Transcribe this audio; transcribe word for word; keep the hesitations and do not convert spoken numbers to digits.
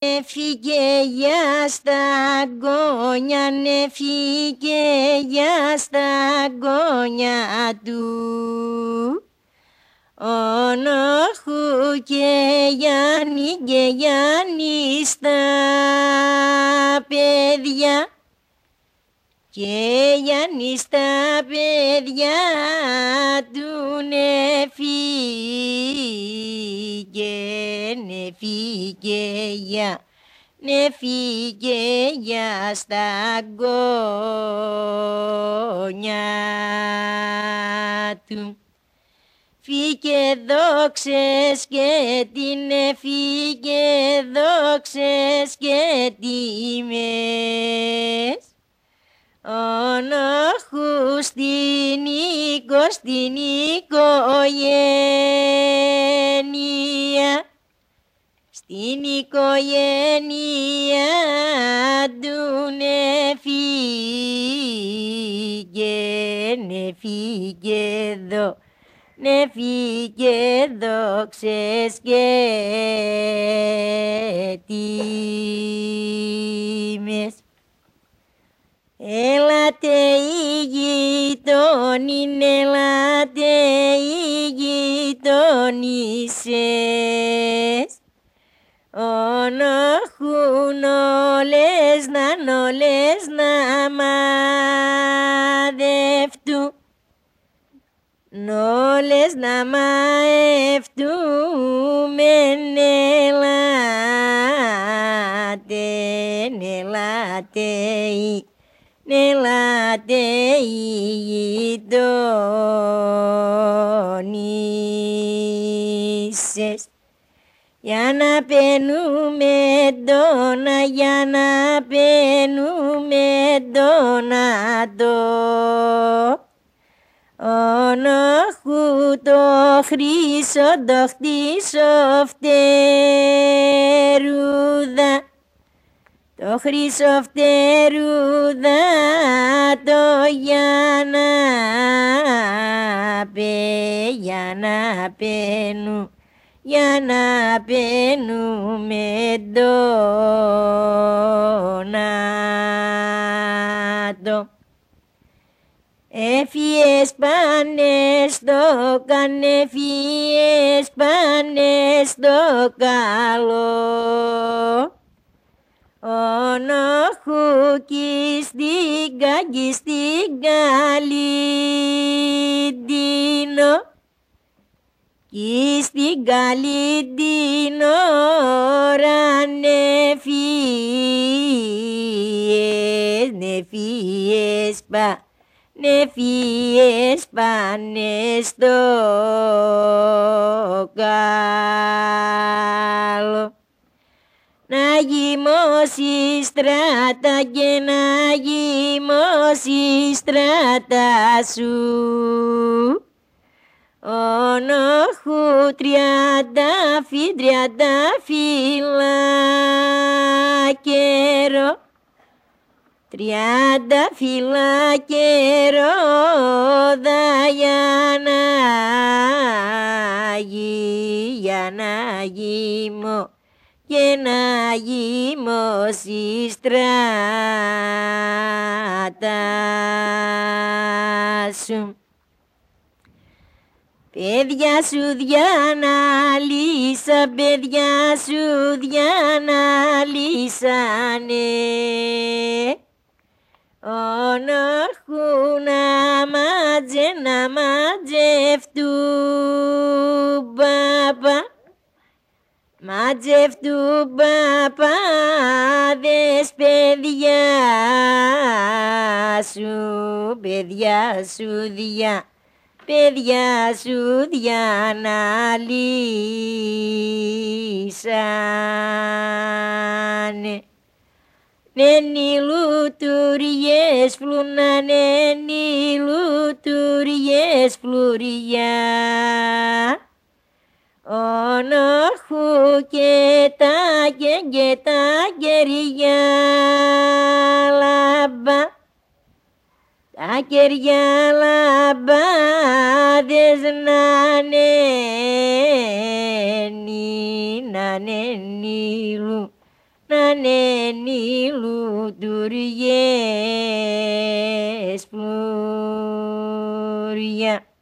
Νεφήκε για στα γόνια, νεφήκε για στα γόνια του. Ονοχού και Γιάννη και Γιάννη στα παιδιά και Γιάννη στα παιδιά του νεφήκε, νεφήκε για, νεφήκε για στα γόνια του. Φύγε δόξες και την φύγε δόξες και τιμές. Ονοχού στην οίκο, στην οικογένεια, στην οικογένεια του νεφύγε, νεφύγε δόξες. Νεφήκε δόξες και τιμές. Έλατε οι γειτόνιν, έλατε οι γειτόνισσες. Ονοχούν όλες να, όλες να μαδευτούν. Όλες να μαευτούμεν, ελάτε, ελάτε, ελάτε οι γειτόνισσες. Για να παινούμε ντόνα, για να παινούμε ντόνατο. Ονοχού το χρυσό το χτίσω φτερούδα, το χρυσό φτερούδα το για να πε, για να παινού, για να παινούμε ντόνατο. Έφιες πάνε στο κανέφιες πάνε στο καλό. Ονοχού κι στην καγκή στην καλύντινο, κι στην καλύντινο ώρα νεφιές, νεφιές πα. Νεφιές πάνε στο καλό. Να γυμώσει στράτα και να γυμώσει στράτα σου. Ονοχού τριαντάφυλλα, τριαντάφυλλα καιρό. Τριάντα φύλλα καιρόδα για να γι, για να γυμώ και να γυμώσει στράτα σου. Παιδιά σου διαναλύσα, παιδιά σου διαναλύσανε. Ονοχού να μάτζε, να μάτζευτούν παπά, μάτζευτούν παπάδες παιδιά σου, παιδιά σου δια, παιδιά σου διαναλύσανε. Νένι λουτουριές φλούνα, νένι λουτουριές φλουριά. Ονοχού και τα και τα κεριά λαμπά, τα κεριά λαμπάδες να νένι, να νένι λου. naneni luduries Floria.